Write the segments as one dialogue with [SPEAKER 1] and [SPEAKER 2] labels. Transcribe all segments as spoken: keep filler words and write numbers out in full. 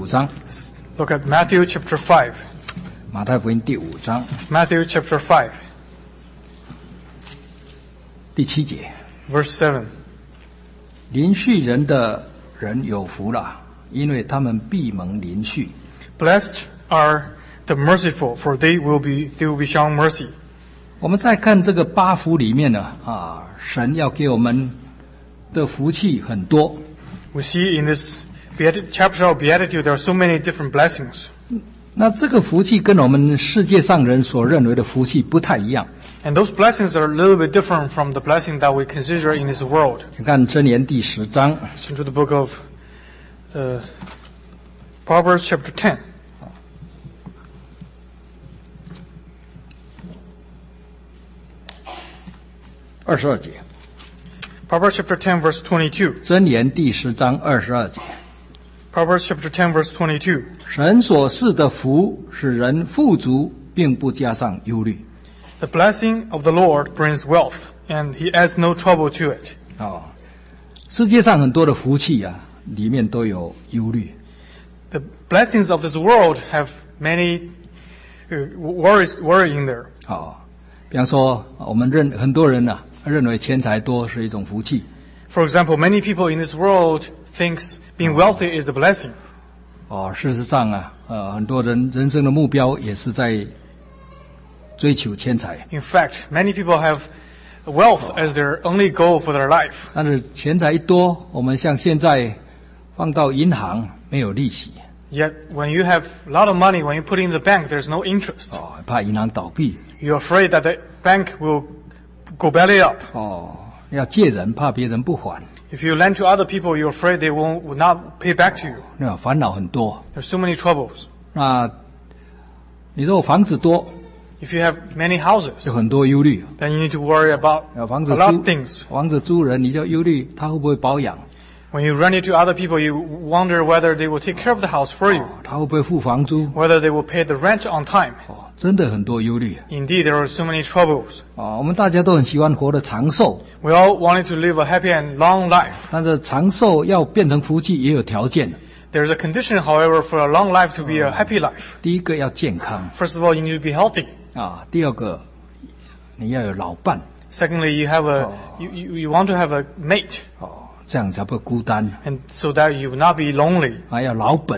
[SPEAKER 1] 五章。
[SPEAKER 2] Look at Matthew chapter five.
[SPEAKER 1] 马太福音第五章
[SPEAKER 2] Matthew chapter five,
[SPEAKER 1] 第七节，
[SPEAKER 2] verse seven.
[SPEAKER 1] 临恤人的人有福了，因为他们必蒙临恤。
[SPEAKER 2] Blessed are the merciful, for they will be they will be shown mercy.
[SPEAKER 1] 我们再看这个八福里面呢，啊，神要给我们的福气很多。
[SPEAKER 2] We see in this beati- chapter of Beatitude there are so many different blessings.
[SPEAKER 1] 那这个福气跟我们世界上人所认为的福气不太一样。
[SPEAKER 2] And those blessings are a little bit different from the blessing that we consider in this world.
[SPEAKER 1] 你看箴言第十章，
[SPEAKER 2] Turn to the book of uh, Proverbs chapter ten.
[SPEAKER 1] 二十二节。
[SPEAKER 2] Proverbs chapter ten, verse twenty-two.
[SPEAKER 1] 箴言第十章二十二节。
[SPEAKER 2] Proverbs chapter ten, verse twenty-two.
[SPEAKER 1] 神所赐的福使人富足，并不加上忧虑。
[SPEAKER 2] The blessing of the Lord brings wealth, and he adds no trouble to it.
[SPEAKER 1] 哦，世界上很多的福气啊，里面都有忧虑。
[SPEAKER 2] The blessings of this world have many uh, worries, worry in there.
[SPEAKER 1] 哦，比方说，我们认很多人啊，认为钱财多是一种福气。
[SPEAKER 2] For example, many people in this world thinks being wealthy is a blessing.
[SPEAKER 1] 哦，事实上啊，呃，很多人人生的目标也是在追求钱财。
[SPEAKER 2] In fact, many people have wealth as their only goal for their life.
[SPEAKER 1] 但是钱财一多，我们像现在放到银行没有利息，
[SPEAKER 2] Yet, when you have a lot of money, when you put it in the bank, there's no interest.
[SPEAKER 1] 哦，怕银行倒闭。
[SPEAKER 2] You're afraid that the bank will go belly up.
[SPEAKER 1] 哦，要借人，怕别人不还，
[SPEAKER 2] If you lend to other people, you're afraid they won't will not pay back to you.
[SPEAKER 1] 那烦恼很多。
[SPEAKER 2] There's so many troubles.
[SPEAKER 1] 那你说我房子多，
[SPEAKER 2] If you have many houses,
[SPEAKER 1] 有很多忧虑。
[SPEAKER 2] then you need to worry about
[SPEAKER 1] 有房子
[SPEAKER 2] a lot
[SPEAKER 1] 租
[SPEAKER 2] of things.
[SPEAKER 1] 房子租人，你就忧虑他会不会保养，
[SPEAKER 2] When you rent it to other people, you wonder whether they will take care of the house for you,
[SPEAKER 1] 他会不会付房租。
[SPEAKER 2] whether they will pay the rent on time.
[SPEAKER 1] 哦，真的很多忧虑。
[SPEAKER 2] Indeed, there are so many troubles.
[SPEAKER 1] 哦，我们大家都很喜欢活得长寿，
[SPEAKER 2] We all wanted to live a happy and long life.
[SPEAKER 1] 但是长寿要变成福气也有条件。
[SPEAKER 2] There's a condition, however, for a long life to be a happy life.
[SPEAKER 1] 第一个要健康
[SPEAKER 2] First of all, you need to be healthy.
[SPEAKER 1] 啊，第二个你要有老伴
[SPEAKER 2] Secondly, you have a you, you, you want to have a mate,
[SPEAKER 1] 哦，这样才不会孤单
[SPEAKER 2] and so that you will not be lonely.
[SPEAKER 1] 啊，要老本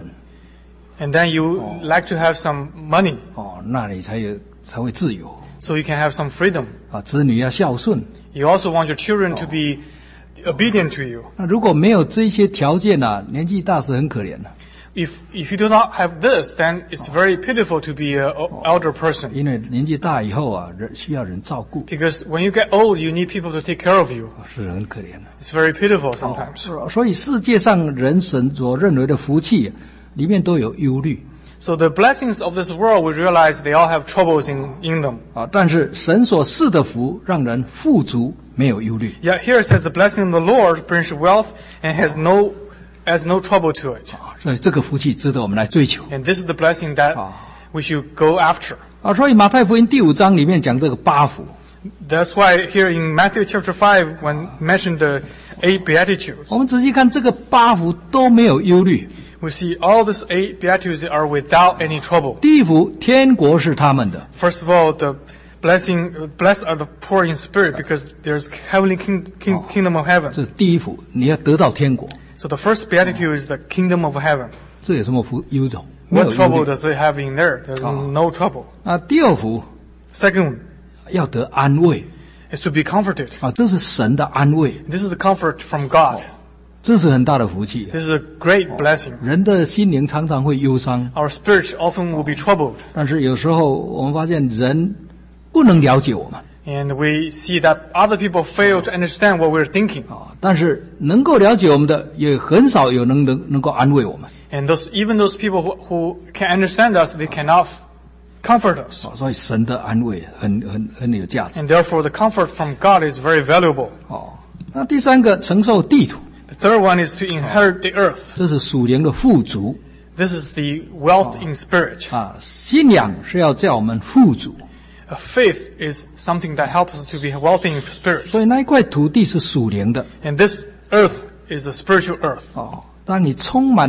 [SPEAKER 2] And then you like to have some money,
[SPEAKER 1] 哦，那你才有才会自由
[SPEAKER 2] so you can have some freedom.
[SPEAKER 1] 啊，子女要孝顺。
[SPEAKER 2] You also want your children to be obedient to you.
[SPEAKER 1] 那如果没有这些条件啊，年纪大是很可怜的，
[SPEAKER 2] If if you do not have this, then it's very pitiful to be an elder person.
[SPEAKER 1] 因为年纪大以后啊，人需要人照顾，
[SPEAKER 2] Because when you get old, you need people to take care of you.
[SPEAKER 1] 是很可怜的。
[SPEAKER 2] It's very pitiful sometimes.
[SPEAKER 1] 所以世界上人神所认为的福气，里面都有忧虑
[SPEAKER 2] So the blessings of this world, we realize they all have troubles in, in them.
[SPEAKER 1] 啊。但是神所赐的福，让人富足，没有忧虑。
[SPEAKER 2] Yet here it says the blessing of the Lord brings wealth and has no has no trouble to it.
[SPEAKER 1] 所以这个福气值得我们来追求
[SPEAKER 2] And this is the blessing that we should go after.
[SPEAKER 1] 啊。所以马太福音第五章里面讲这个八福
[SPEAKER 2] That's why here in Matthew chapter five, when mentioned the eight beatitudes,
[SPEAKER 1] 我们仔细看这个八福都没有忧虑。
[SPEAKER 2] we see all these eight beatitudes are without any trouble.
[SPEAKER 1] 第一福，天国是他们的。
[SPEAKER 2] First of all, the blessing, blessed are the poor in spirit, because there's heavenly king, king, kingdom of heaven.
[SPEAKER 1] 这是第一福，你要得到天国，
[SPEAKER 2] So the first beatitude is the kingdom of heaven.
[SPEAKER 1] 这有什么福忧愁？没有
[SPEAKER 2] What
[SPEAKER 1] 忧
[SPEAKER 2] trouble
[SPEAKER 1] 虑
[SPEAKER 2] does it have in there? There's no trouble.
[SPEAKER 1] 啊。第二福
[SPEAKER 2] Second
[SPEAKER 1] 要得安慰
[SPEAKER 2] is to be comforted.
[SPEAKER 1] 啊，这是神的安慰，
[SPEAKER 2] This is the comfort from God.
[SPEAKER 1] 这是很大的福气。
[SPEAKER 2] This is a great blessing.
[SPEAKER 1] 人的心灵常常会忧伤，
[SPEAKER 2] Our spirit often will be troubled.
[SPEAKER 1] 但是有时候我们发现人不能了解我们
[SPEAKER 2] And we see that other people fail to understand what we're thinking.
[SPEAKER 1] 啊，但是能够了解我们的也很少有能能能够安慰我们
[SPEAKER 2] And those, even those people who, who can understand us, they cannot comfort us.
[SPEAKER 1] 啊，所以神的安慰很很很有价值
[SPEAKER 2] And therefore, the comfort from God is very valuable.
[SPEAKER 1] 哦。那第三个承受地土，
[SPEAKER 2] The third one is to inherit the earth.
[SPEAKER 1] 这是属灵的富足
[SPEAKER 2] This is the wealth in spirit.
[SPEAKER 1] 啊。信仰是要叫我们富足，
[SPEAKER 2] A faith is something that helps us to be wealthy in spirit.
[SPEAKER 1] 所以那一块土地是属灵的
[SPEAKER 2] And this earth is a spiritual earth.
[SPEAKER 1] 哦。当你充满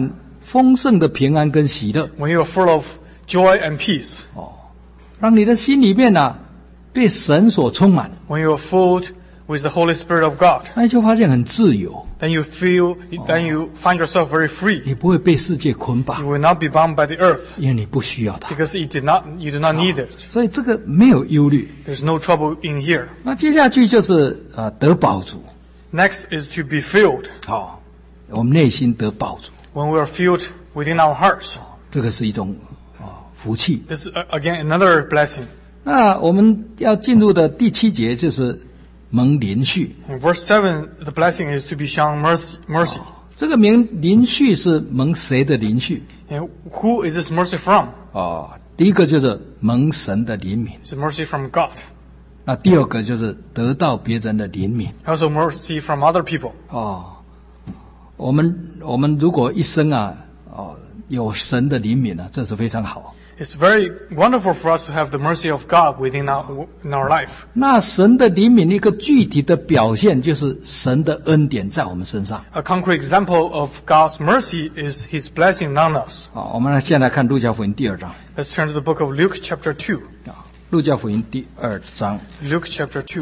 [SPEAKER 1] 丰盛的平安跟喜乐，
[SPEAKER 2] when you are full of joy and peace,
[SPEAKER 1] 让你的心里面啊被神所充满，
[SPEAKER 2] when you are filled with the Holy Spirit of God,
[SPEAKER 1] 那你就发现很自由，
[SPEAKER 2] then you feel, then you find yourself very free.
[SPEAKER 1] 你不会被世界捆
[SPEAKER 2] You
[SPEAKER 1] 绑，
[SPEAKER 2] will not be bound by the earth
[SPEAKER 1] 因为你不需要它，
[SPEAKER 2] because you did not, you do not need it.
[SPEAKER 1] 所以这个没有忧虑。
[SPEAKER 2] There's no trouble in here.
[SPEAKER 1] 那接下去就是呃得饱足，
[SPEAKER 2] Next is to be filled.
[SPEAKER 1] 好、我们内心得饱足，
[SPEAKER 2] When we are filled within our hearts,
[SPEAKER 1] 这个是一种啊、福气。
[SPEAKER 2] this is uh, again another blessing.
[SPEAKER 1] 那我们要进入的第七节就是蒙连续，
[SPEAKER 2] In verse seven, the blessing is to be shown mercy. mercy.
[SPEAKER 1] 这个蒙连续是蒙谁的连续？
[SPEAKER 2] And who is this mercy from?
[SPEAKER 1] 哦，第一个就是蒙神的怜悯，
[SPEAKER 2] It's mercy from God.
[SPEAKER 1] 那第二个就是得到别人的怜悯。
[SPEAKER 2] Also mercy from other people.
[SPEAKER 1] 哦，我们我们如果一生啊，哦有神的怜悯啊，这是非常好。
[SPEAKER 2] It's very wonderful for us to have the mercy of God within our, in our life.
[SPEAKER 1] 那神的怜悯一个具体的表现就是神的恩典在我们身上。
[SPEAKER 2] A concrete example of God's mercy is His blessing on us.
[SPEAKER 1] 好，我们来先来看路加福音第二章。
[SPEAKER 2] Let's turn to the book of Luke chapter two.
[SPEAKER 1] 啊，路加福音第二章
[SPEAKER 2] Luke chapter two.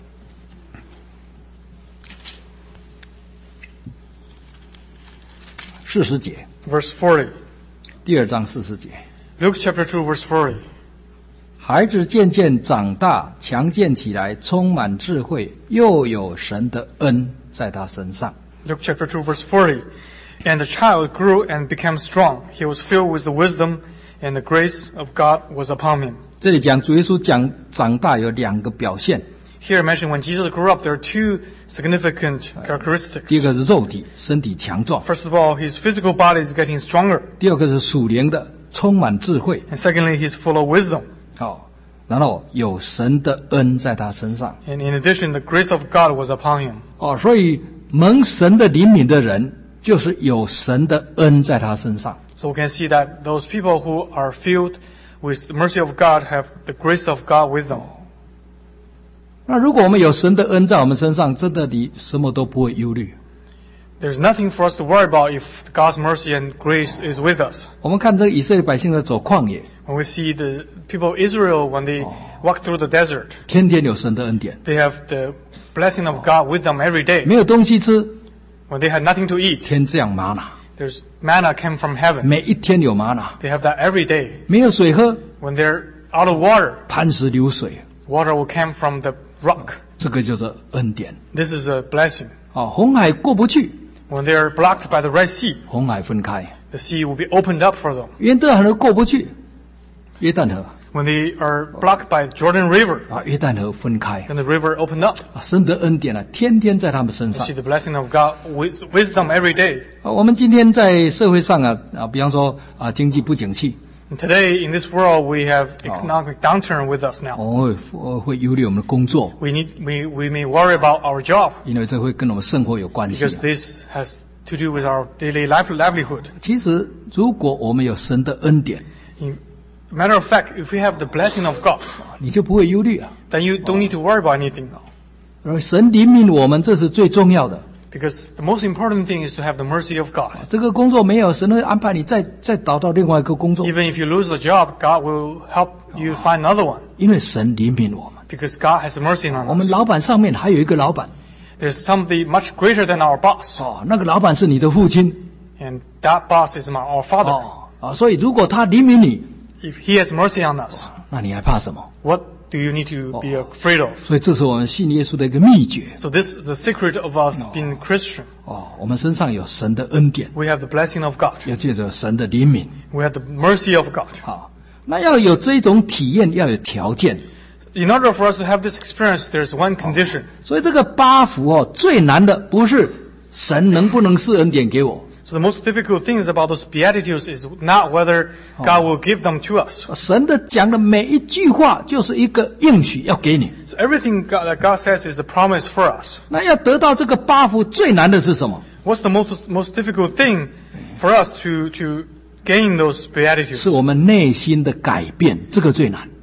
[SPEAKER 1] 四十节，
[SPEAKER 2] Verse forty.
[SPEAKER 1] 第二章四十节。
[SPEAKER 2] Luke chapter two, verse forty.
[SPEAKER 1] 孩子渐渐长大，强健起来，充满智慧，又有神的恩在他身上。
[SPEAKER 2] Luke chapter two, verse forty. And the child grew and became strong. He was filled with the wisdom, and the grace of God was upon him.
[SPEAKER 1] 这里讲主耶稣讲长大有两个表现，
[SPEAKER 2] Here I mentioned when Jesus grew up, there are two significant
[SPEAKER 1] 第一
[SPEAKER 2] characteristics.
[SPEAKER 1] 个是肉体，身体强壮；
[SPEAKER 2] First of all, his physical body is getting stronger.
[SPEAKER 1] 第二个是属灵的，充满智慧。
[SPEAKER 2] And secondly, he's full of wisdom.
[SPEAKER 1] 好，然后有神的恩在他身上。
[SPEAKER 2] And in addition, the grace of God was upon him.
[SPEAKER 1] 哦，所以蒙神的怜悯的人，就是有神的恩在他身上。
[SPEAKER 2] So we can see that those people who are filled with the mercy of God have the grace of God with them.
[SPEAKER 1] 那如果我们有神的恩在我们身上，真的你什么都不会忧虑。
[SPEAKER 2] There's nothing for us to worry about if God's mercy and grace is with us.
[SPEAKER 1] 我们看这个以色列百姓在走旷野，
[SPEAKER 2] When we see the people of Israel, when they walk through the desert,
[SPEAKER 1] 天天有神的恩典，
[SPEAKER 2] they have the blessing of God with them every day.
[SPEAKER 1] 没有东西吃，
[SPEAKER 2] When they had nothing to eat,
[SPEAKER 1] 天降玛瑙，
[SPEAKER 2] there's manna came from heaven.
[SPEAKER 1] 每一天有玛瑙，
[SPEAKER 2] They have that every day.
[SPEAKER 1] 没有水喝，
[SPEAKER 2] When they're out of water,
[SPEAKER 1] 磐石流水，
[SPEAKER 2] water will come from the rock.
[SPEAKER 1] 这个就是恩典。
[SPEAKER 2] This is a blessing.
[SPEAKER 1] 哦，红海过不去，
[SPEAKER 2] When they are blocked by the Red Sea,
[SPEAKER 1] 红海分开；
[SPEAKER 2] the sea will be opened up for them.
[SPEAKER 1] 约旦河过不去，约旦河
[SPEAKER 2] When they are blocked by Jordan River,
[SPEAKER 1] 啊，约旦河分开，
[SPEAKER 2] then the river opened up.
[SPEAKER 1] 啊，神的恩典啊，天天在他们身
[SPEAKER 2] You
[SPEAKER 1] 上。
[SPEAKER 2] see the blessing of God with wisdom every day.
[SPEAKER 1] 啊，我们今天在社会上啊啊，比方说啊，经济不景气，
[SPEAKER 2] And today, in this world, we have economic downturn with us now.
[SPEAKER 1] 我们会我会忧虑我们的工作，
[SPEAKER 2] We need, we, we may worry about our job
[SPEAKER 1] 因为这会跟我们生活有关系
[SPEAKER 2] because。this has to do with our daily life livelihood.
[SPEAKER 1] 其实，如果我们有神的恩典，
[SPEAKER 2] In matter of fact, if we have the blessing of God,
[SPEAKER 1] 你就不会忧虑啊。
[SPEAKER 2] then you don't need to worry about anything.
[SPEAKER 1] 而神怜悯我们，这是最重要的。
[SPEAKER 2] Because the most important thing is to have the mercy of God.
[SPEAKER 1] 这个工作没有，神会安排你再再找到另外一个工作，
[SPEAKER 2] Even if you lose the job, God will help you find another one.
[SPEAKER 1] 因为神怜悯我们。
[SPEAKER 2] Because God has mercy on
[SPEAKER 1] 我们
[SPEAKER 2] us.
[SPEAKER 1] 老板上面还有一个老板，
[SPEAKER 2] There's something much greater than our boss.
[SPEAKER 1] 哦，那个老板是你的父亲，
[SPEAKER 2] And that boss is my, our father.
[SPEAKER 1] 哦啊，所以如果他怜悯你，
[SPEAKER 2] If he has mercy on us,
[SPEAKER 1] 那你还怕什么？
[SPEAKER 2] what do you need to be afraid of?
[SPEAKER 1] 所以这是我们信耶稣的一个秘诀。
[SPEAKER 2] So this is the secret of us being Christian.
[SPEAKER 1] 哦，我们身上有神的恩典，
[SPEAKER 2] We have the blessing of God.
[SPEAKER 1] 要借着神的怜悯。
[SPEAKER 2] We have the mercy of God.
[SPEAKER 1] 好，那要有这种体验，要有条件。
[SPEAKER 2] In order for us to have this experience, there's one condition.
[SPEAKER 1] 所以这个八福哦，最难的不是神能不能赐恩典给我，
[SPEAKER 2] So the most difficult things about those Beatitudes is not whether God will give them to us.
[SPEAKER 1] 神的讲的每一句话就是一个应许要给你。
[SPEAKER 2] So everything God, that God says is a promise for us.
[SPEAKER 1] 那要得到这个八福最难的是什么？
[SPEAKER 2] What's the most, most difficult thing for us to, to gain those Beatitudes?
[SPEAKER 1] 是我们内心的改变，这个最难。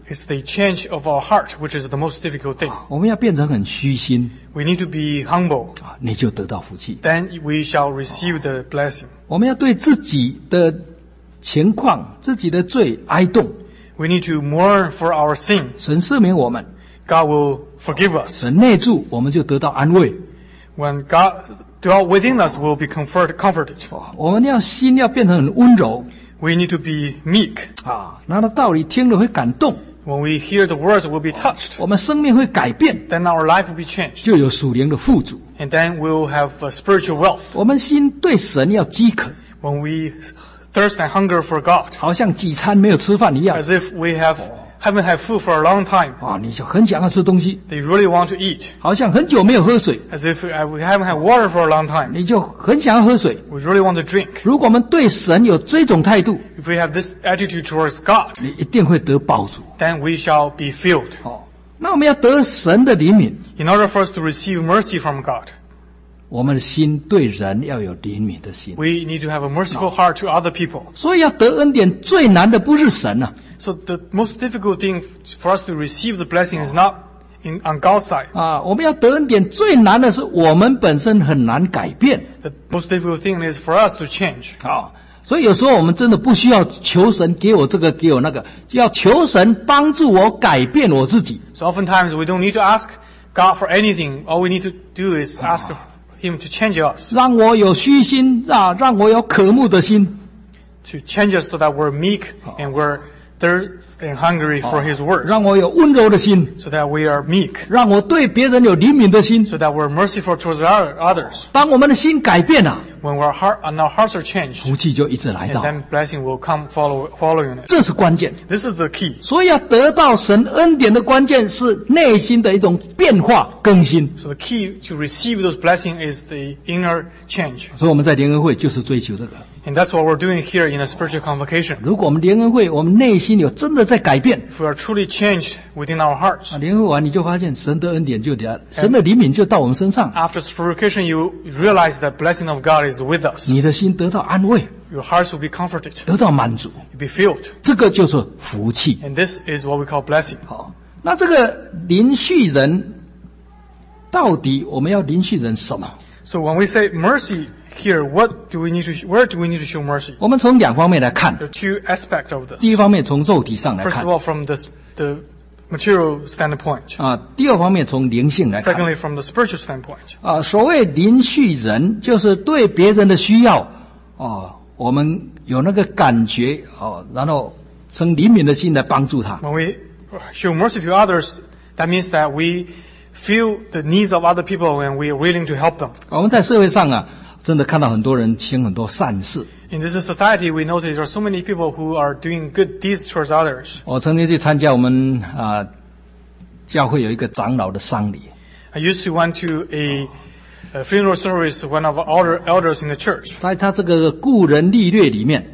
[SPEAKER 2] It's the change of our heart, which is the most difficult thing.
[SPEAKER 1] 我们要变成很虚心
[SPEAKER 2] We need to be humble.
[SPEAKER 1] 啊，你就得到福气。
[SPEAKER 2] Then we shall receive the blessing.
[SPEAKER 1] 我们要对自己的情况、自己的罪哀痛，
[SPEAKER 2] We need to mourn for our sin.
[SPEAKER 1] 神赦免我们，
[SPEAKER 2] God will forgive us.
[SPEAKER 1] 神内住，我们就得到安慰。
[SPEAKER 2] When God dwells within us, we'll be comfort, comforted.
[SPEAKER 1] 我们要心要变成很温柔
[SPEAKER 2] We need to be meek.
[SPEAKER 1] 啊，那的道理听了会感动，
[SPEAKER 2] When we hear the words, we'll be touched.
[SPEAKER 1] 我们生命会改变，
[SPEAKER 2] Then our life will be changed.
[SPEAKER 1] 就有属灵的富足。
[SPEAKER 2] And then we'll have uh, spiritual wealth.
[SPEAKER 1] 我们心对神要饥渴，
[SPEAKER 2] When we thirst and hunger for God,
[SPEAKER 1] 好像几餐没有吃饭一样
[SPEAKER 2] as if we have haven't had food for a long time.
[SPEAKER 1] 啊，你就很想要吃东西，
[SPEAKER 2] They really want to eat.
[SPEAKER 1] 好像很久没有喝水，
[SPEAKER 2] As if uh, we haven't had water for a long time.
[SPEAKER 1] 你就很想要喝水。
[SPEAKER 2] We really want to drink.
[SPEAKER 1] 如果我们对神有这种态度，
[SPEAKER 2] If we have this attitude towards God,
[SPEAKER 1] 你一定会得饱足。
[SPEAKER 2] then we shall be filled.
[SPEAKER 1] 哦，那我们要得神的怜悯，
[SPEAKER 2] In order for us to receive mercy from God,
[SPEAKER 1] 我们的心对人要有怜悯的心。
[SPEAKER 2] we need to have a merciful heart to other people.
[SPEAKER 1] 所以要得恩典最难的不是神啊，
[SPEAKER 2] So the most difficult thing for us to receive the blessing is not in, on God's side.
[SPEAKER 1] 啊，我们要得恩典最难的是我们本身很难改变
[SPEAKER 2] The most difficult thing is for us to change.
[SPEAKER 1] 啊。所以有时候我们真的不需要求神给我这个给我那个，就要求神帮助我改变我自己。
[SPEAKER 2] So oftentimes we don't need to ask God for anything. All we need to do is ask Him to change us,
[SPEAKER 1] 让我有虚心啊，让我有渴慕的心，
[SPEAKER 2] to change us so that we're meek and we're thirst and hungry for His word,
[SPEAKER 1] 让我有温柔的心，
[SPEAKER 2] so that we are meek,
[SPEAKER 1] 让我对别人有怜悯的心。
[SPEAKER 2] so that we're merciful towards our, others.
[SPEAKER 1] 当我们的心改变了，
[SPEAKER 2] When our heart and our hearts are changed,
[SPEAKER 1] 福气就一直来
[SPEAKER 2] and
[SPEAKER 1] 到，
[SPEAKER 2] then blessing will come follow, following it.
[SPEAKER 1] 这是关键。
[SPEAKER 2] This is the key.
[SPEAKER 1] 所以要得到神恩典的关键是内心的一种变化更新。
[SPEAKER 2] So the key to receive those blessings is the inner change.
[SPEAKER 1] 所以我们在联恩会就是追求这个。
[SPEAKER 2] And that's what we're doing here in a spiritual convocation.
[SPEAKER 1] 如果我们联恩会，我们内心有真的在改变，
[SPEAKER 2] If we are truly changed within our hearts,
[SPEAKER 1] 啊，联恩会完你就发现神的恩典就来，神的怜悯就到我们身上，
[SPEAKER 2] after purification, you realize that blessing of God is with us.
[SPEAKER 1] 你的心得到安慰，
[SPEAKER 2] Your hearts will be comforted.
[SPEAKER 1] 得到满足，
[SPEAKER 2] You'll be filled.
[SPEAKER 1] 这个就是福气。
[SPEAKER 2] And this is what we call blessing.
[SPEAKER 1] 好，那这个临续人，到底我们要临续人什么？
[SPEAKER 2] So when we say mercy here, what do we need to, where do we need to show mercy?
[SPEAKER 1] 我们从两方面来看。
[SPEAKER 2] There are two aspects of
[SPEAKER 1] 第
[SPEAKER 2] this.
[SPEAKER 1] 一方面从肉体上来
[SPEAKER 2] First
[SPEAKER 1] 看
[SPEAKER 2] of all, from this, the material standpoint.
[SPEAKER 1] 啊，第二方面从灵性来看
[SPEAKER 2] Secondly, from the spiritual standpoint.
[SPEAKER 1] 啊。所谓临续人，就是对别人的需要哦，我们有那个感觉哦，然后生怜悯的心来帮助他。
[SPEAKER 2] When we show mercy to others, that means that we feel the needs of other people and we are willing to help them.
[SPEAKER 1] 我们在社会上啊，真的看到很多人行很多善事。
[SPEAKER 2] In this society, we notice there are so many people who are doing good deeds towards others.
[SPEAKER 1] 我曾经去参加我们啊教会有一个长老的丧礼，
[SPEAKER 2] I used to went to a, a funeral service of one of our elder, elders in the church.
[SPEAKER 1] 在他这个故人历略里面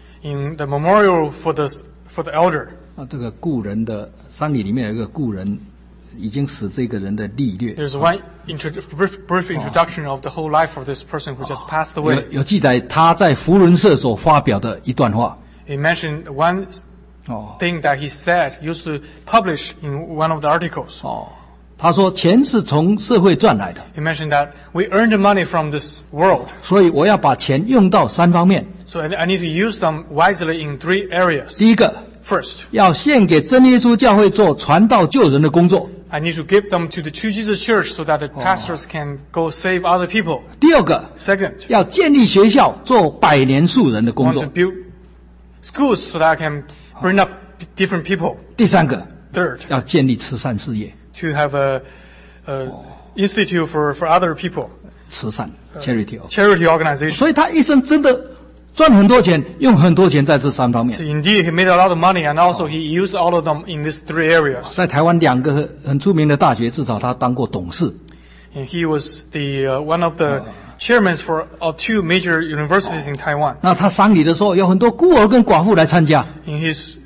[SPEAKER 2] In the memorial for the, for the elder,
[SPEAKER 1] 啊，这个故人的丧礼里面有一个故人已经死这个人的历略，
[SPEAKER 2] there's one intro, brief, brief introduction of the whole life of this person who just passed
[SPEAKER 1] 有
[SPEAKER 2] away.
[SPEAKER 1] 有记载他在福伦社所发表的一段话
[SPEAKER 2] He mentioned one
[SPEAKER 1] 哦
[SPEAKER 2] thing that he said, used to publish in one of the articles.
[SPEAKER 1] 哦，他说钱是从社会赚来的，
[SPEAKER 2] He mentioned that we earn the money from this world.
[SPEAKER 1] 所以我要把钱用到三方面。
[SPEAKER 2] So I I need to use them wisely in three areas.
[SPEAKER 1] 第一个，
[SPEAKER 2] First,
[SPEAKER 1] 要献给真耶稣教会做传道救人的工作；
[SPEAKER 2] I need to give them to the True Jesus Church so that the pastors can go save other people.
[SPEAKER 1] 第二个，
[SPEAKER 2] Second,
[SPEAKER 1] 要建立学校做百年树人的
[SPEAKER 2] I
[SPEAKER 1] 工
[SPEAKER 2] want
[SPEAKER 1] 作
[SPEAKER 2] to；build schools so that I can bring up different people.
[SPEAKER 1] 第三个，
[SPEAKER 2] Third,
[SPEAKER 1] 要建立慈善事业，
[SPEAKER 2] to have a, a institute for, for other people,
[SPEAKER 1] 慈善 charity 哦。
[SPEAKER 2] charity organization.
[SPEAKER 1] 所以他一生真的赚很多钱，用很多钱在这三方面
[SPEAKER 2] So。indeed, he made a lot of money, and also he used all of them in these three areas.
[SPEAKER 1] 在台湾两个很很出名的大学，至少他当过董事。
[SPEAKER 2] And he was the uh, one of the chairmen for uh, two major universities in Taiwan.
[SPEAKER 1] 那他丧礼的时候，有很多孤儿跟寡妇来参加。
[SPEAKER 2] In his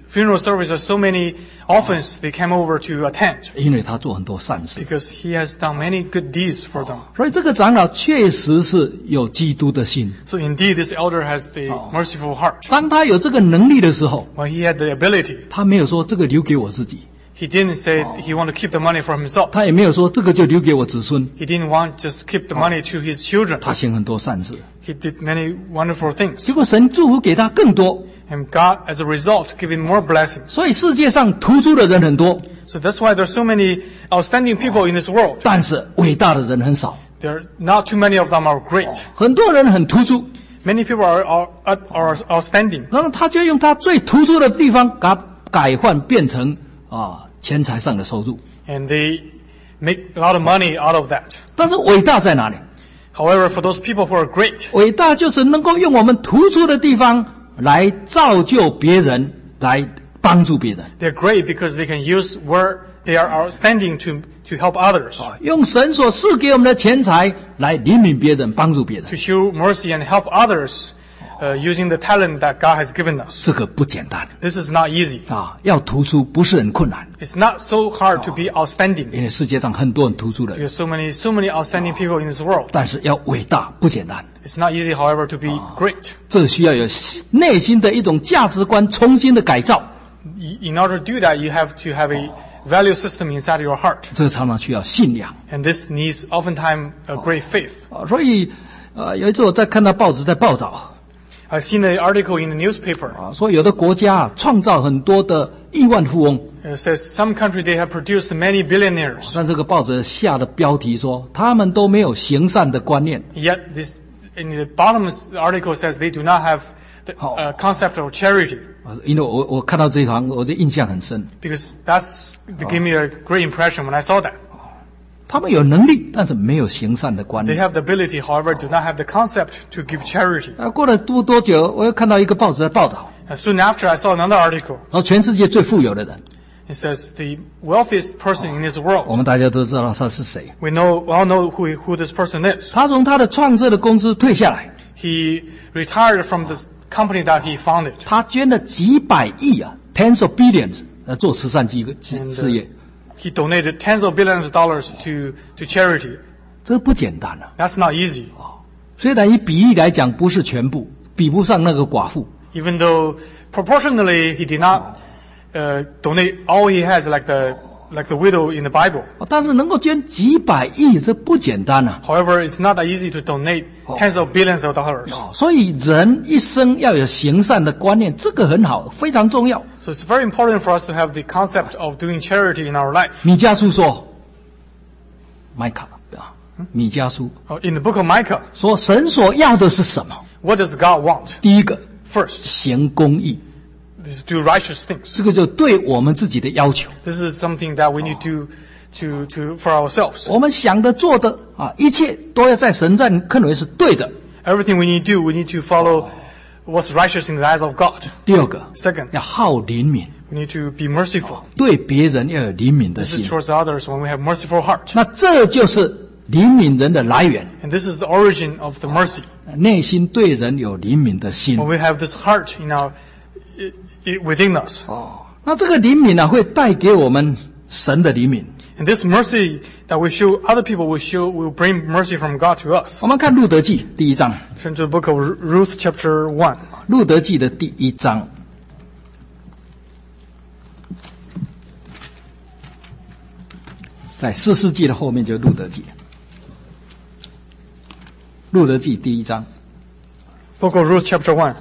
[SPEAKER 2] funeral service, there's so many orphans they came over to attend
[SPEAKER 1] 因为他做很多善事。
[SPEAKER 2] because he has done many good deeds for them.
[SPEAKER 1] 所以这个长老确实是有基督的心。
[SPEAKER 2] So indeed, this elder has the merciful heart.
[SPEAKER 1] 当他有这个能力的时候，
[SPEAKER 2] When he had the ability,
[SPEAKER 1] 他没有说这个留给我自己，
[SPEAKER 2] he didn't say he wanted to keep the money for himself.
[SPEAKER 1] 他也没有说这个就留给我子孙，
[SPEAKER 2] He didn't want just to keep the money to his children.
[SPEAKER 1] 他行很多善事，
[SPEAKER 2] He did many wonderful things.
[SPEAKER 1] 结果神祝福给他更多，
[SPEAKER 2] And God, as a result, gave him more blessings.
[SPEAKER 1] 所以世界上突出的人很多，
[SPEAKER 2] So that's why there's so many outstanding people in this world.
[SPEAKER 1] 但是伟大的人很少。
[SPEAKER 2] There are not too many of them are great.
[SPEAKER 1] 很多人很突出，
[SPEAKER 2] Many people are, are, are outstanding.
[SPEAKER 1] 然后他就用他最突出的地方，给它改换变成啊钱财上的收入。
[SPEAKER 2] And they make a lot of money out of that.
[SPEAKER 1] 但是伟大在哪里？
[SPEAKER 2] However, for those people who are great,
[SPEAKER 1] 伟大就是能够用我们突出的地方来造就别人，来帮助别人。
[SPEAKER 2] they're great because they can use where they are outstanding to, to help others,
[SPEAKER 1] 用神所赐给我们的钱财来怜悯别人，帮助别人，
[SPEAKER 2] to show mercy and help others uh, using the talent that God has given us.
[SPEAKER 1] 这个不简单
[SPEAKER 2] This is not easy.
[SPEAKER 1] 啊！要突出不是很困难，
[SPEAKER 2] It's not so hard to be outstanding
[SPEAKER 1] 因为世界上很多很突出的人，
[SPEAKER 2] because so many, so many outstanding people in this world.
[SPEAKER 1] 但是要伟大不简单，
[SPEAKER 2] It's not easy, however, to be great.
[SPEAKER 1] 这需要有内心的一种价值观重新的改造，
[SPEAKER 2] In order to do that, you have to have a value system inside your heart.
[SPEAKER 1] 这个常常需要信仰
[SPEAKER 2] And this needs oftentimes a great faith.
[SPEAKER 1] 啊！所以，呃，有一次我在看到报纸在报道
[SPEAKER 2] I've seen an article in the newspaper.
[SPEAKER 1] 啊，说有的国家啊创造很多的亿万富翁，
[SPEAKER 2] It says some country they have produced many billionaires.
[SPEAKER 1] 但这个报纸下的标题说他们都没有行善的观念。
[SPEAKER 2] Yet this, in the bottom of the article says they do not have the uh, concept of charity.
[SPEAKER 1] 啊因为我我看到这一行，我的印象很深。
[SPEAKER 2] Because that's, that gave me a great impression when I saw that.
[SPEAKER 1] 他们有能力，但是没有行善的观
[SPEAKER 2] They
[SPEAKER 1] 念。
[SPEAKER 2] have the ability, however, do not have the concept to give charity.
[SPEAKER 1] 啊，过了不多久，我又看到一个报纸在报道，
[SPEAKER 2] And soon after, I saw another article.
[SPEAKER 1] 然后全世界最富有的人，
[SPEAKER 2] It says the wealthiest person in this
[SPEAKER 1] 我
[SPEAKER 2] world.
[SPEAKER 1] 们大家都知道他是谁。
[SPEAKER 2] We know, we all know who, who this person is.
[SPEAKER 1] 他从他的创设的公司退下来，
[SPEAKER 2] He retired from this company that he founded.
[SPEAKER 1] 他捐了几百亿啊 ，tens of billions，来做慈善机机
[SPEAKER 2] And,
[SPEAKER 1] 事业，
[SPEAKER 2] He donated tens of billions of dollars to, to charity.
[SPEAKER 1] 这不简单啊。
[SPEAKER 2] That's not easy.
[SPEAKER 1] 虽然以比例来讲不是全部，比不上那个寡妇，
[SPEAKER 2] Even though proportionally he did not uh, donate all he has like the, like the widow in the Bible.
[SPEAKER 1] 但是能够捐几百亿，这不简单啊。
[SPEAKER 2] However, it's not that easy to donate tens of billions of dollars.
[SPEAKER 1] 所以人一生要有行善的观念，这个很好，非常重要。
[SPEAKER 2] So it's very important for us to have the concept of doing charity in our life.
[SPEAKER 1] 米迦书说，麦卡啊，米迦书
[SPEAKER 2] Uh, In the book of Micah,
[SPEAKER 1] 说，神所要的是什么？
[SPEAKER 2] what does God want?
[SPEAKER 1] 第一个，
[SPEAKER 2] First,
[SPEAKER 1] 行公义，
[SPEAKER 2] is to do righteous things.
[SPEAKER 1] 这个就对我们自己的要求。
[SPEAKER 2] This is something that we need to, to, to, for ourselves.
[SPEAKER 1] 我们想的、做的啊，一切都要在神在看为是对的。
[SPEAKER 2] Everything we need to do, we need to follow what's righteous in the eyes of God.
[SPEAKER 1] 第二个，
[SPEAKER 2] Second,
[SPEAKER 1] 要好怜悯，
[SPEAKER 2] we need to be merciful.
[SPEAKER 1] 对别人要有怜悯的
[SPEAKER 2] This
[SPEAKER 1] 心
[SPEAKER 2] is。towards others when we have merciful heart.
[SPEAKER 1] 那这就是怜悯人的来源，
[SPEAKER 2] And this is the origin of the mercy.
[SPEAKER 1] 内心对人有怜悯的心
[SPEAKER 2] When。we have this heart in our, i- i- within us.
[SPEAKER 1] 那这个怜悯呢，会带给我们神的怜悯。
[SPEAKER 2] And this mercy that we show other people will show, will bring mercy from God to us.
[SPEAKER 1] 我们看路德记第一章，
[SPEAKER 2] Turn to the book of Ru- Ruth chapter one.
[SPEAKER 1] 路德记的第一章，在四世纪的后面就是路德记。路德记第一章
[SPEAKER 2] Book of Ruth chapter one.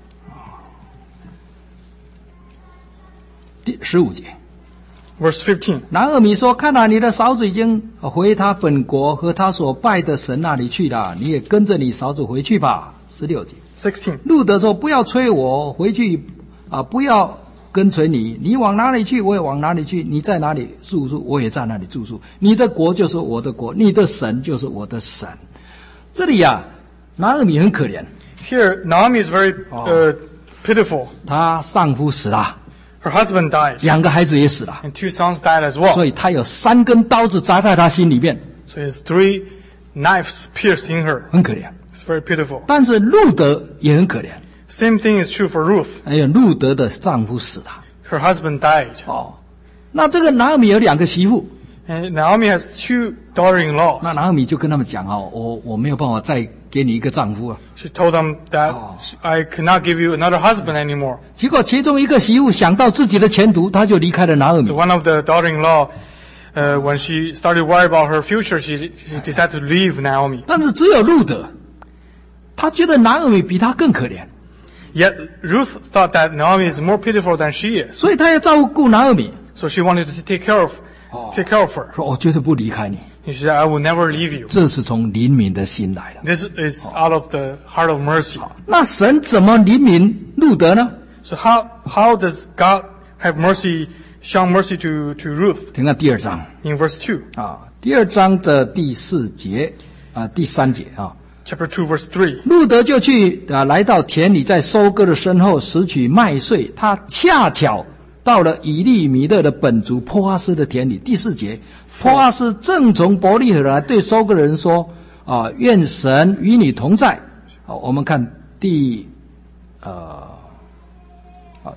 [SPEAKER 1] 第十五节，
[SPEAKER 2] Verse fifteen.
[SPEAKER 1] 拿俄米说：“看哪，你的嫂子已经回他本国和他所拜的神那里去了，你也跟着你嫂子回去吧。”十六节，
[SPEAKER 2] sixteen.
[SPEAKER 1] 路德说：“不要催我回去啊，不要跟随你，你往哪里去，我也往哪里去；你在哪里住宿，我也在哪里住宿。你的国就是我的国，你的神就是我的神。”这里呀、啊，拿俄米很可怜，
[SPEAKER 2] Here, Naomi is very uh, pitiful.
[SPEAKER 1] 她丈夫死了，
[SPEAKER 2] Her husband died,
[SPEAKER 1] 两个孩子也死了，
[SPEAKER 2] and two sons died as
[SPEAKER 1] 所
[SPEAKER 2] well.
[SPEAKER 1] 以她有三根刀子扎在她心里面，
[SPEAKER 2] So his three knives pierced in her.
[SPEAKER 1] 很可怜。
[SPEAKER 2] It's very pitiful.
[SPEAKER 1] 但是路德也很可怜，
[SPEAKER 2] Same thing is true for Ruth.
[SPEAKER 1] 还有路德的丈夫死了，
[SPEAKER 2] her husband died.
[SPEAKER 1] 哦，那这个拿俄米有两个媳妇，
[SPEAKER 2] And Naomi has two daughter-in-laws.
[SPEAKER 1] 那拿俄米就跟他们讲哦，我我没有办法再给你一个丈夫了。
[SPEAKER 2] She told them that I could not give you another husband anymore.
[SPEAKER 1] 结果其中一个媳妇想到自己的前途，她就离开了拿俄米
[SPEAKER 2] So。one of the daughter-in-law, uh, when she started worrying about her future, she, she decided to leave Naomi.
[SPEAKER 1] 但是只有路德，他觉得拿俄米比他更可怜，
[SPEAKER 2] Yet Ruth thought that Naomi is more pitiful than she is.
[SPEAKER 1] 所以他要照顾拿俄米，
[SPEAKER 2] So she wanted to take care of, take care of her.
[SPEAKER 1] 说我绝对不离开你。
[SPEAKER 2] And she said, I will never leave you.
[SPEAKER 1] 这是从怜悯的心来的。
[SPEAKER 2] This is out of the heart of mercy.
[SPEAKER 1] 那神怎么怜悯路德呢？
[SPEAKER 2] So how, how does God have mercy, show mercy to, to Ruth?
[SPEAKER 1] 请看第二章
[SPEAKER 2] In verse two,
[SPEAKER 1] 啊，第二章的第四节啊，第三节啊，
[SPEAKER 2] chapter two, verse three.
[SPEAKER 1] 路德就去啊，来到田里，在收割的身后拾取麦穗。他恰巧到了以利米勒的本族波阿斯的田里。第四节，波阿斯正从伯利恒来，对收割的人说：“啊，愿神与你同在。”好，我们看第呃，好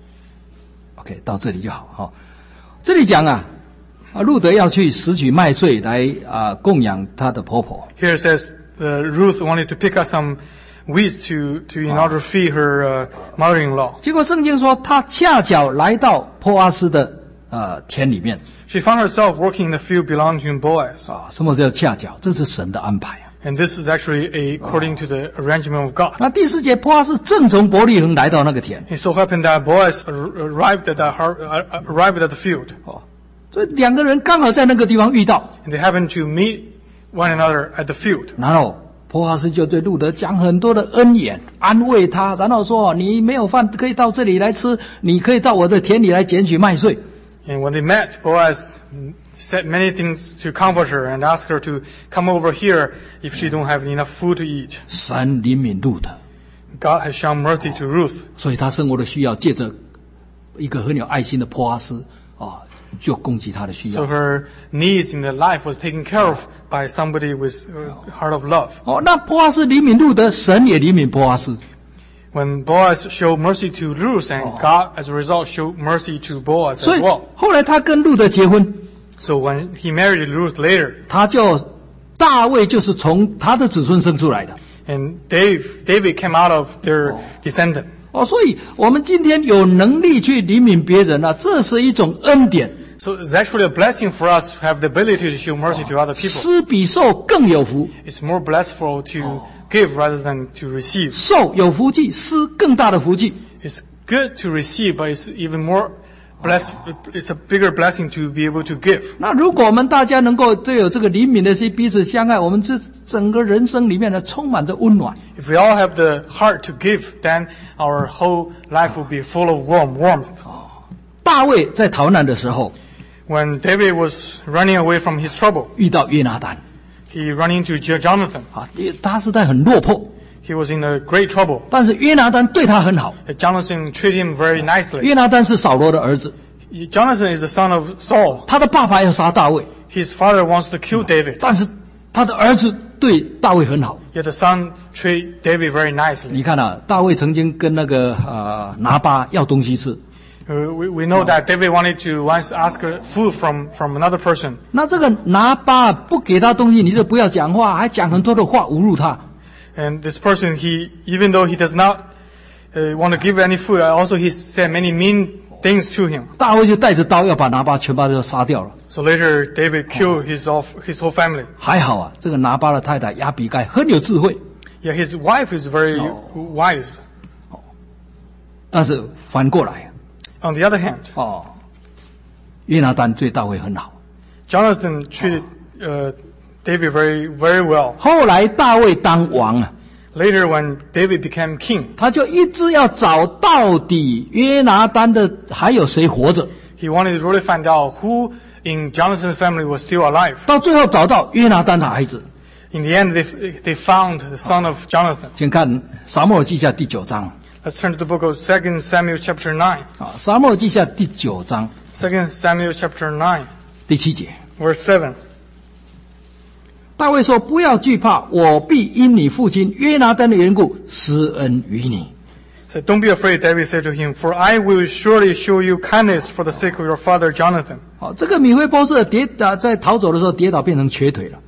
[SPEAKER 1] ，OK， 到这里就好。好，这里讲啊，啊，路德要去拾取麦穗来啊供养他的婆婆。
[SPEAKER 2] Here it says uh, Ruth wanted to pick up some weeds to, to in order to feed her uh, mother-in-law.
[SPEAKER 1] 结果圣经说，他恰巧来到波阿斯的呃田里面
[SPEAKER 2] She found herself working in the field belonging to Boaz.
[SPEAKER 1] 啊。什么叫恰巧？这是神的安排啊。
[SPEAKER 2] And this is actually a, according to the arrangement of God.
[SPEAKER 1] 那第四节，波阿斯正从伯利恒来到那个田
[SPEAKER 2] It so happened that Boaz ar- arrived at the har- uh, arrived at the field,
[SPEAKER 1] 哦，所以两个人刚好在那个地方遇到，
[SPEAKER 2] and they happened to meet one another at the field.
[SPEAKER 1] 然后波阿斯就对路德讲很多的恩言，安慰他，然后说：“你没有饭可以到这里来吃，你可以到我的田里来捡取麦穗。”
[SPEAKER 2] And when they met, Boaz said many things to comfort her and asked her to come over here if she don't have enough food to eat.
[SPEAKER 1] 神怜悯路德，
[SPEAKER 2] God has shown mercy to Ruth.
[SPEAKER 1] 所以他生活的需要，借着一个很有爱心的波阿斯啊，就供给他的需
[SPEAKER 2] So
[SPEAKER 1] 要。
[SPEAKER 2] her needs in the life was taken care of by somebody with a heart of love.
[SPEAKER 1] 哦，那波阿斯怜悯路德，神也怜悯波阿斯。
[SPEAKER 2] When Boaz showed mercy to Ruth, and God, as a result, showed mercy to Boaz
[SPEAKER 1] 所
[SPEAKER 2] as
[SPEAKER 1] 以
[SPEAKER 2] well.
[SPEAKER 1] 后来他跟路德结婚，
[SPEAKER 2] So when he married Ruth later,
[SPEAKER 1] 他就大卫就是从他的子孙生出来的。
[SPEAKER 2] and Dave, David came out of their descendant.
[SPEAKER 1] 哦，所以我们今天有能力去怜悯别人啊，这是一种恩典。
[SPEAKER 2] So it's actually a blessing for us to have the ability to show mercy to other people.
[SPEAKER 1] 施比受更有福，
[SPEAKER 2] It's more blessful to give rather than to receive.
[SPEAKER 1] 受有福气，施更大的福气。
[SPEAKER 2] It's good to receive, but it's even more blessed. It's a bigger blessing to be able to give.
[SPEAKER 1] 那如果我们大家能够都有这个怜悯的心，彼此相爱，我们这整个人生里面呢，充满着温暖。
[SPEAKER 2] If we all have the heart to give, then our whole life will be full of warm warmth.
[SPEAKER 1] 大卫在逃难的时候，
[SPEAKER 2] When David was running away from his trouble,
[SPEAKER 1] 遇到约拿单
[SPEAKER 2] he ran into Jo- Jonathan.
[SPEAKER 1] 啊，他是在很落魄，
[SPEAKER 2] He was in a great trouble.
[SPEAKER 1] 但是约拿单对他很好。
[SPEAKER 2] Jonathan treated him very nicely.
[SPEAKER 1] 约拿单是扫罗的儿子，
[SPEAKER 2] Jonathan is the son of Saul.
[SPEAKER 1] 他的爸爸要杀大卫，
[SPEAKER 2] His father wants to kill David,
[SPEAKER 1] 但是他的儿子对大卫很好。
[SPEAKER 2] yet the son treat David very nicely.
[SPEAKER 1] 你看啊，大卫曾经跟那个呃拿巴要东西吃，
[SPEAKER 2] Uh, we, we know that David wanted to once ask uh, food from, from another person.
[SPEAKER 1] 那这个拿巴不给他东西，你就不要讲话，还讲很多的话侮辱他。
[SPEAKER 2] And this person, he even though he does not uh, want to give any food, also he said many mean things to him.
[SPEAKER 1] 大卫就带着刀要把拿巴全部都杀掉了。
[SPEAKER 2] So later, David killed his, all, his whole family.
[SPEAKER 1] 还好啊，这个拿巴的太太亚比该很有智慧，
[SPEAKER 2] Yeah, his wife is very wise.
[SPEAKER 1] 但是反过来
[SPEAKER 2] On the other hand,
[SPEAKER 1] 哦，约拿单对大卫很好。
[SPEAKER 2] Jonathan treated uh, David very, very well.
[SPEAKER 1] 后来大卫当王啊，
[SPEAKER 2] Later, when David became king,
[SPEAKER 1] 他就一直要找到底约拿单的还有谁活着，
[SPEAKER 2] he wanted to really find out who in Jonathan's family was still alive.
[SPEAKER 1] 到最后找到约拿单的孩子。
[SPEAKER 2] In the end, they, they found the son of Jonathan.
[SPEAKER 1] 请看撒母耳记下第九章
[SPEAKER 2] Let's turn to the book of Second Samuel chapter nine.
[SPEAKER 1] 啊，撒母耳记下第九章
[SPEAKER 2] Second Samuel chapter nine,
[SPEAKER 1] 第七节。
[SPEAKER 2] verse seven.
[SPEAKER 1] 大卫说：“不要惧怕，我必因你父亲约拿单的缘故施恩于你。”
[SPEAKER 2] It So don't be afraid, David said to him, for I will surely show you kindness for the sake of your father Jonathan.
[SPEAKER 1] 好，这个米非波设跌啊，在逃走的时候跌倒，变成瘸腿了。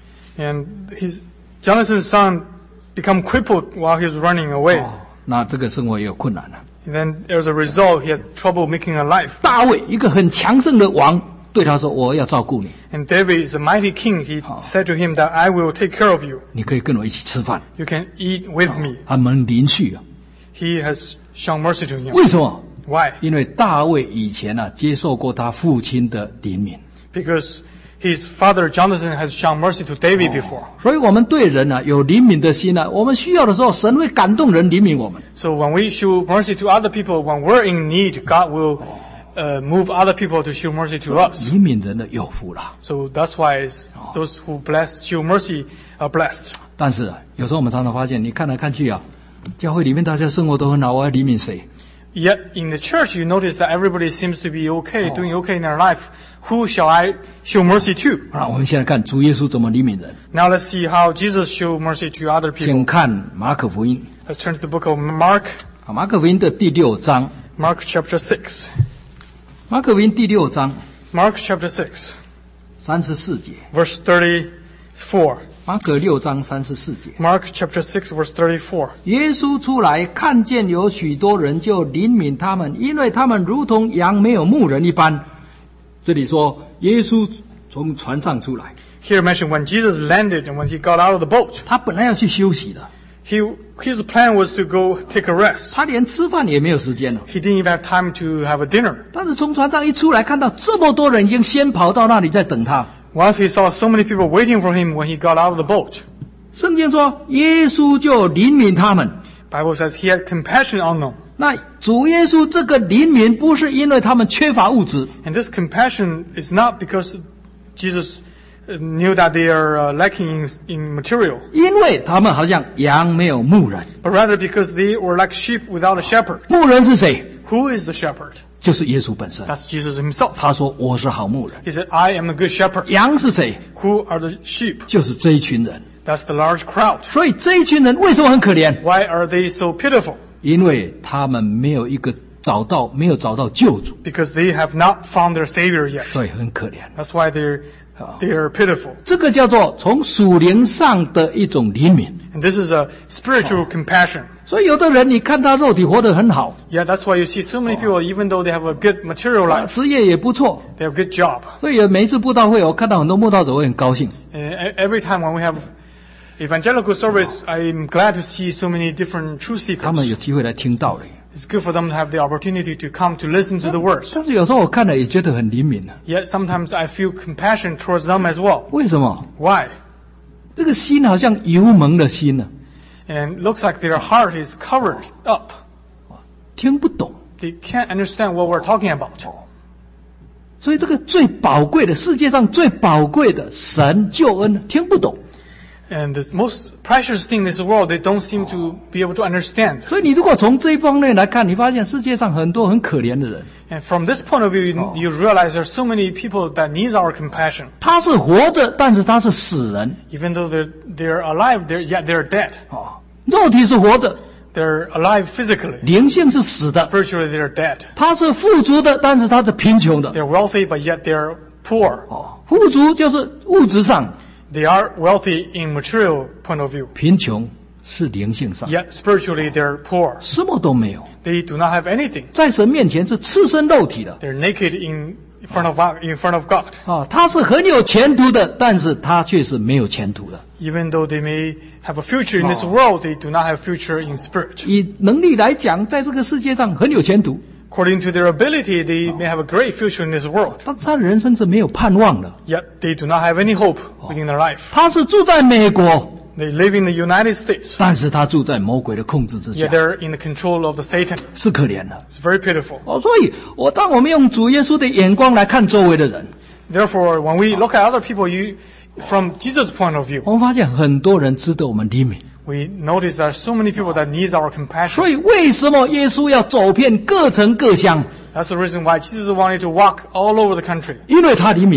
[SPEAKER 2] And his Jonathan's son become crippled while he's running away.
[SPEAKER 1] 哦，那这个生活也有困难了。
[SPEAKER 2] And then as a result, he had trouble making a life.
[SPEAKER 1] 大卫一个很强盛的王，对他说：“我要照顾你，
[SPEAKER 2] And David is a mighty king. He said to him that I will take care of you.
[SPEAKER 1] 你可以跟我一起吃饭。
[SPEAKER 2] You can eat with me. ”
[SPEAKER 1] 他们邻续啊，
[SPEAKER 2] He has shown mercy to him.
[SPEAKER 1] 为什么？
[SPEAKER 2] Why?
[SPEAKER 1] 因为大卫以前啊接受过他父亲的怜悯，
[SPEAKER 2] Because his father Jonathan has shown mercy to David before.
[SPEAKER 1] 所以我们对人啊有怜悯的心啊，我们需要的时候，神会感动人怜悯我们。
[SPEAKER 2] So when we show mercy to other people, when we're in need, God will uh, move other people to show mercy to us.
[SPEAKER 1] 怜悯人的有福了。
[SPEAKER 2] So that's why it's those who bless, show mercy are blessed.
[SPEAKER 1] 但是啊，有时候我们常常发现，你看来看去啊，教会里面大家生活都很好，我要怜悯谁？
[SPEAKER 2] Yet in the church, you notice that everybody seems to be okay, doing okay in their life. Who shall I show mercy to?
[SPEAKER 1] 啊，我们现在看主耶稣怎么怜悯人。
[SPEAKER 2] Now let's see how Jesus showed mercy to other
[SPEAKER 1] 先
[SPEAKER 2] people.
[SPEAKER 1] 看马可福音，
[SPEAKER 2] Let's turn to the book of Mark,
[SPEAKER 1] 啊，马可福音的第六章，
[SPEAKER 2] Mark chapter six.
[SPEAKER 1] 马可福音第六章
[SPEAKER 2] Mark chapter six,
[SPEAKER 1] 三十四节，
[SPEAKER 2] verse thirty-four.
[SPEAKER 1] 马可六章三十四节。
[SPEAKER 2] Mark chapter six, verse thirty-four.
[SPEAKER 1] 耶稣出来，看见有许多人，就怜悯他们，因为他们如同羊没有牧人一般。这里说，耶稣从船上出来，
[SPEAKER 2] Here mentioned when Jesus landed and when he got out of the boat,
[SPEAKER 1] 他本来要去休息的，
[SPEAKER 2] he, his plan was to go take a rest.
[SPEAKER 1] 他连吃饭也没有时间了。
[SPEAKER 2] He didn't even have time to have a dinner.
[SPEAKER 1] 但是从船上一出来，看到这么多人已经先跑到那里在等他。
[SPEAKER 2] Once he saw so many people waiting for him when he got out of the boat,
[SPEAKER 1] 圣经说，耶稣就怜悯他们。
[SPEAKER 2] Bible says he had compassion on them.
[SPEAKER 1] 那主耶稣这个怜悯，不是因为他们缺乏物质，
[SPEAKER 2] And this compassion is not because Jesus uh, knew that they are uh, lacking in, in material,
[SPEAKER 1] 因为他们好像羊没有牧人。
[SPEAKER 2] but rather because they were like sheep without a shepherd.
[SPEAKER 1] 牧人是谁？
[SPEAKER 2] Who is the shepherd?
[SPEAKER 1] 就是耶稣本身。
[SPEAKER 2] That's Jesus himself.
[SPEAKER 1] 他说：“我是好牧人。
[SPEAKER 2] He said, I am the good shepherd. ”
[SPEAKER 1] 羊是谁？
[SPEAKER 2] Who are the sheep?
[SPEAKER 1] 就是这一群人。
[SPEAKER 2] That's the large crowd.
[SPEAKER 1] 所以这一群人为什么很可怜？
[SPEAKER 2] Why are they so pitiful?
[SPEAKER 1] 因为他们没有一个找到，没有找到救主，
[SPEAKER 2] Because they have not found their Savior yet.
[SPEAKER 1] 所以很可怜。
[SPEAKER 2] That's why they're, they're pitiful.
[SPEAKER 1] 这个叫做从属灵上的一种怜悯。
[SPEAKER 2] And this is a spiritual compassion.
[SPEAKER 1] 所以有的人，你看他肉体活得很好，
[SPEAKER 2] Yeah, that's why you see so many people, even though they have a good material
[SPEAKER 1] 啊
[SPEAKER 2] life,
[SPEAKER 1] 职业也不错，
[SPEAKER 2] they have a good job.
[SPEAKER 1] 所以有每一次布道会，我看到很多布道者，我很高兴。
[SPEAKER 2] And every time when we have evangelical service, I'm glad to see so many different truth
[SPEAKER 1] 他们
[SPEAKER 2] seekers.
[SPEAKER 1] 有机会来听道理。
[SPEAKER 2] It's good for them to have the opportunity to come to listen to the words.
[SPEAKER 1] 但是有时候我看了也觉得很怜悯啊。
[SPEAKER 2] Yet sometimes I feel compassion towards them as well.
[SPEAKER 1] 为什么？
[SPEAKER 2] Why?
[SPEAKER 1] 这个心好像油蒙的心呢、
[SPEAKER 2] And it looks like their heart is covered up.
[SPEAKER 1] 听不懂。
[SPEAKER 2] They can't understand what we're talking about.
[SPEAKER 1] 所以这个最宝贵的，世界上最宝贵的神救恩听不懂。
[SPEAKER 2] And the most precious thing in this world, they don't seem to be able to understand.
[SPEAKER 1] 所以你如果从这一方面来看，你发现世界上很多很可怜的人，
[SPEAKER 2] And from this point of view, you, you realize there are so many people that needs our compassion.
[SPEAKER 1] 他是活着，但是他是死人。
[SPEAKER 2] Even though they're, they're alive, they're, yet they're dead.
[SPEAKER 1] 哦，肉体是活着，
[SPEAKER 2] They're alive physically.
[SPEAKER 1] 灵性是死的。
[SPEAKER 2] Spiritually, they're dead.
[SPEAKER 1] 他是富足的，但是他是贫穷的。
[SPEAKER 2] They're wealthy, but yet they're poor.
[SPEAKER 1] 哦，富足就是物质上，
[SPEAKER 2] They are wealthy in material point of view.
[SPEAKER 1] 贫穷是灵性上，
[SPEAKER 2] Yet spiritually, they're poor.
[SPEAKER 1] 什么都没有，
[SPEAKER 2] They do not have anything.
[SPEAKER 1] 在神面前是赤身肉体的。
[SPEAKER 2] They're naked in front of in front of God.
[SPEAKER 1] 啊，他是很有前途的，但是他却是没有前途的。
[SPEAKER 2] Even though they may have a future in this world, they do not have future in spirit.
[SPEAKER 1] 以能力来讲，在这个世界上很有前途，
[SPEAKER 2] According to their ability, they may have a great future in this world.
[SPEAKER 1] 但他的人生是没有盼望的。
[SPEAKER 2] Yet they do not have any hope within their life.
[SPEAKER 1] 他是住在美国，
[SPEAKER 2] They live in the United States.
[SPEAKER 1] 但是他住在魔鬼的控制之
[SPEAKER 2] Yet
[SPEAKER 1] 下，
[SPEAKER 2] they're in the control of the Satan.
[SPEAKER 1] 是可怜的。
[SPEAKER 2] It's very pitiful.
[SPEAKER 1] 哦，所以我当我们用主耶稣的眼光来看周围的人，
[SPEAKER 2] Therefore, when we look at other people, you, from Jesus' point of view,
[SPEAKER 1] 我们发现很多人值得我们怜悯。
[SPEAKER 2] we notice there are so many people that needs our compassion.
[SPEAKER 1] 所以为什么耶稣要走遍各城各乡？
[SPEAKER 2] That's the reason why Jesus wanted to walk all over the country,
[SPEAKER 1] 因为他怜悯人，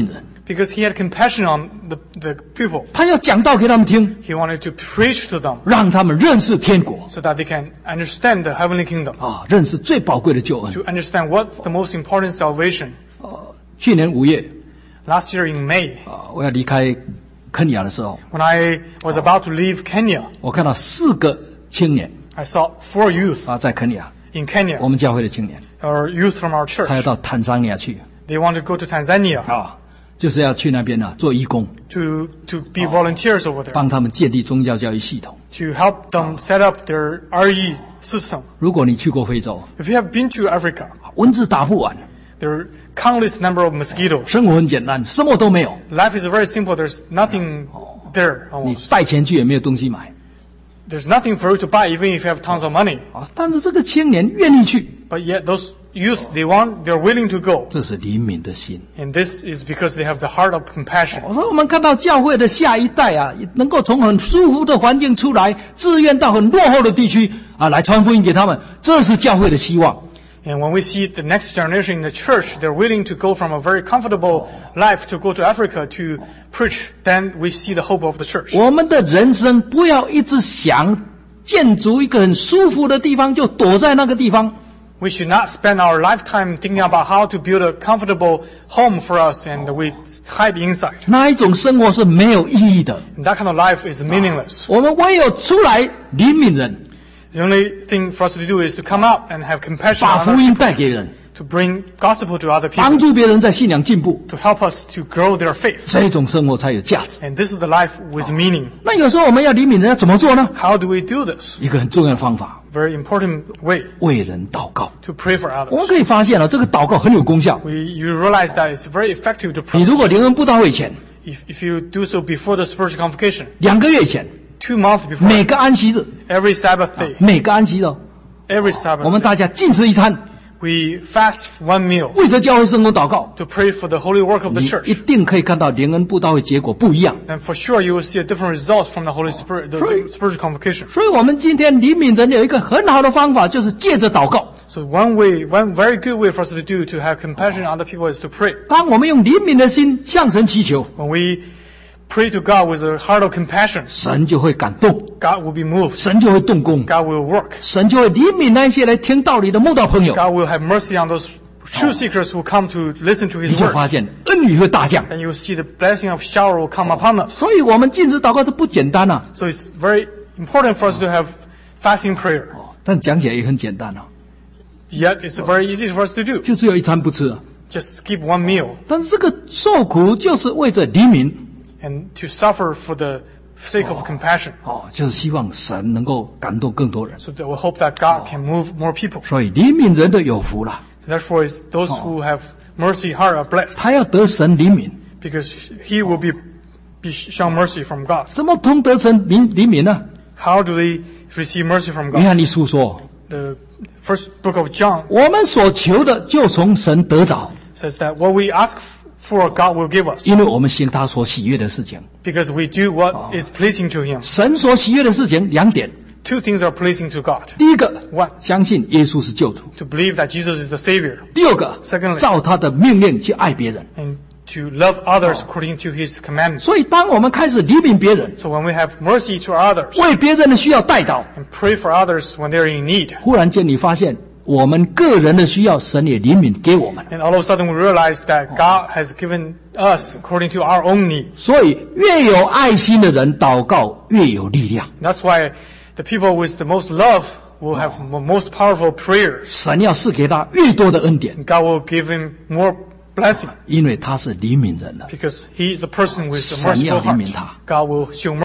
[SPEAKER 2] Because he had compassion on the, the people.
[SPEAKER 1] 他要讲道给他们听，
[SPEAKER 2] He wanted to preach to them
[SPEAKER 1] 让他们认识天国
[SPEAKER 2] so that they can understand the heavenly kingdom,
[SPEAKER 1] 啊，认识最宝贵的救恩。
[SPEAKER 2] to understand what's the most important salvation.
[SPEAKER 1] 去年五月
[SPEAKER 2] Last year in May,
[SPEAKER 1] 啊，我要离开肯尼亚的时候，
[SPEAKER 2] when I was about to leave Kenya,
[SPEAKER 1] 我看到四个青年
[SPEAKER 2] I saw four youth
[SPEAKER 1] 啊，在肯尼亚，
[SPEAKER 2] in Kenya,
[SPEAKER 1] 我们教会的青年，
[SPEAKER 2] or youth from our
[SPEAKER 1] 他要
[SPEAKER 2] church.
[SPEAKER 1] 到坦桑尼亚去
[SPEAKER 2] They want to go to Tanzania
[SPEAKER 1] 啊，就是要去那边呢、做义工，
[SPEAKER 2] to, to be volunteers over there,
[SPEAKER 1] 帮他们建立宗教教育系统。
[SPEAKER 2] to help them set up their R E system.
[SPEAKER 1] 如果你去过非洲，
[SPEAKER 2] If you have been to Africa,
[SPEAKER 1] 蚊子打不完，
[SPEAKER 2] there are countless number of mosquitoes.
[SPEAKER 1] 生活很简单，什么都没有，
[SPEAKER 2] Life is very simple. There's nothing there
[SPEAKER 1] 你
[SPEAKER 2] almost.
[SPEAKER 1] 带钱去也没有东西买
[SPEAKER 2] There's nothing for you to buy even if you have tons of money.
[SPEAKER 1] 啊。但是这个青年愿意去，
[SPEAKER 2] But yet those youth, they want, they're willing to go.
[SPEAKER 1] 这是怜悯的心。
[SPEAKER 2] And this is because they have the heart of compassion.
[SPEAKER 1] 我说我们看到教会的下一代啊，能够从很舒服的环境出来，自愿到很落后的地区啊来传福音给他们，这是教会的希望。
[SPEAKER 2] And when we see the next generation in the church, they're willing to go from a very comfortable life to go to Africa to preach, then we see the hope of the church.
[SPEAKER 1] 我们的人生不要一直想建筑一个很舒服的地方，就躲在那个地方。
[SPEAKER 2] We should not spend our lifetime thinking about how to build a comfortable home for us and we hide inside.
[SPEAKER 1] 那一种生活是没有意义的。
[SPEAKER 2] And that kind of life is meaningless.
[SPEAKER 1] 我们唯有出来怜悯人，
[SPEAKER 2] The only thing for us to do is to come out and have compassion
[SPEAKER 1] 把
[SPEAKER 2] on
[SPEAKER 1] 福
[SPEAKER 2] others,
[SPEAKER 1] 音带给人，
[SPEAKER 2] to bring gospel to other
[SPEAKER 1] 帮
[SPEAKER 2] people,
[SPEAKER 1] 助别人在信仰进步，
[SPEAKER 2] to help us to grow their faith.
[SPEAKER 1] 这种生活才有价值。
[SPEAKER 2] And this is the life with meaning.
[SPEAKER 1] 那有时候我们要怜悯人，要怎么做呢？
[SPEAKER 2] How do we do this?
[SPEAKER 1] 一个很重要的方法，
[SPEAKER 2] Very important way
[SPEAKER 1] 为人祷告。
[SPEAKER 2] to pray for
[SPEAKER 1] 我们
[SPEAKER 2] others.
[SPEAKER 1] 可以发现了，这个祷告很有功效。
[SPEAKER 2] We, you realize that it's very effective to
[SPEAKER 1] 你
[SPEAKER 2] pray.
[SPEAKER 1] 如果联恩布道会前，
[SPEAKER 2] If, if you do so before the spiritual convocation,
[SPEAKER 1] 两个月前，
[SPEAKER 2] two months before,
[SPEAKER 1] 每个安息日，
[SPEAKER 2] every Sabbath day,
[SPEAKER 1] 每个安息日，
[SPEAKER 2] every
[SPEAKER 1] 我
[SPEAKER 2] Sabbath
[SPEAKER 1] 们
[SPEAKER 2] day,
[SPEAKER 1] 大家禁食一餐，
[SPEAKER 2] we fast one meal
[SPEAKER 1] 为着教会圣工祷告。
[SPEAKER 2] to pray for the holy work of the
[SPEAKER 1] 你
[SPEAKER 2] church.
[SPEAKER 1] 一定可以看到联恩布道会结果不一样。
[SPEAKER 2] Then for sure you will see a different results from the Holy Spirit, the
[SPEAKER 1] Right.
[SPEAKER 2] spiritual convocation.
[SPEAKER 1] 所以，我们今天怜悯人有一个很好的方法，就是借着祷告。
[SPEAKER 2] So one way, one very good way for us to do to have compassion on other people is to pray.
[SPEAKER 1] 当我们用怜悯的心向神祈求，
[SPEAKER 2] When we pray to God with a heart of compassion,
[SPEAKER 1] 神就会感动，
[SPEAKER 2] God will be moved.
[SPEAKER 1] 神就会动工，
[SPEAKER 2] God will work.
[SPEAKER 1] 神就会怜悯那些来听道理的慕道朋友。
[SPEAKER 2] God will have mercy on those truth seekers who come to listen to
[SPEAKER 1] 你
[SPEAKER 2] His
[SPEAKER 1] 就发
[SPEAKER 2] word.
[SPEAKER 1] 现恩雨会大降。
[SPEAKER 2] Then you will see the blessing of shower will come upon us.
[SPEAKER 1] 所以，我们禁食祷告是不简单啊，
[SPEAKER 2] So it's very important for us to have fasting prayer.
[SPEAKER 1] 但讲起来也很简单啊，
[SPEAKER 2] Yet it's very easy for us to do.
[SPEAKER 1] 就只有一餐不吃啊。
[SPEAKER 2] Just skip one meal
[SPEAKER 1] 但是这个受苦就是为着怜悯
[SPEAKER 2] and to suffer for the sake of compassion.
[SPEAKER 1] 哦，就是希望神能够感动更多人。
[SPEAKER 2] So that we hope that God can move more people.
[SPEAKER 1] 所以怜悯人的有福了，
[SPEAKER 2] So therefore, it's those who have mercy heart are blessed
[SPEAKER 1] 他要得神怜悯，
[SPEAKER 2] because he will be be shown mercy from God.
[SPEAKER 1] 怎么通得神怜怜悯呢？
[SPEAKER 2] How do they receive mercy from
[SPEAKER 1] 约
[SPEAKER 2] God?
[SPEAKER 1] 翰一书说，
[SPEAKER 2] The first book of John
[SPEAKER 1] 我们所求的就从神得着，
[SPEAKER 2] says that what we ask for, God will give us
[SPEAKER 1] 因为我们行他所喜悦的事情。
[SPEAKER 2] because we do what is pleasing to Him.
[SPEAKER 1] 神所喜悦的事情两点：
[SPEAKER 2] Two things are pleasing to God.
[SPEAKER 1] 第一个，
[SPEAKER 2] One,
[SPEAKER 1] 相信耶稣是救主；
[SPEAKER 2] to believe that Jesus is the Savior,
[SPEAKER 1] 第二个，
[SPEAKER 2] Secondly
[SPEAKER 1] 照他的命令去爱别人。
[SPEAKER 2] and to love others according to His commandments.
[SPEAKER 1] 所以，当我们开始怜悯别人，
[SPEAKER 2] So when we have mercy to others
[SPEAKER 1] 为别人的需要代祷，
[SPEAKER 2] and pray for others when they're in need,
[SPEAKER 1] 忽然间你发现，我们个人的需要，神也怜悯给我们。
[SPEAKER 2] and all of a sudden we realize that God has given us according to our own need.
[SPEAKER 1] 所以，越有爱心的人祷告越有力量。
[SPEAKER 2] That's why the people with the most love will have the most powerful prayers.
[SPEAKER 1] 神要赐给他越多的恩典，
[SPEAKER 2] And God will give him more blessing
[SPEAKER 1] 因为他是怜悯人的。
[SPEAKER 2] because He is the person with the
[SPEAKER 1] 神要
[SPEAKER 2] merciful
[SPEAKER 1] 怜悯
[SPEAKER 2] heart.
[SPEAKER 1] 他。
[SPEAKER 2] God will show mercy.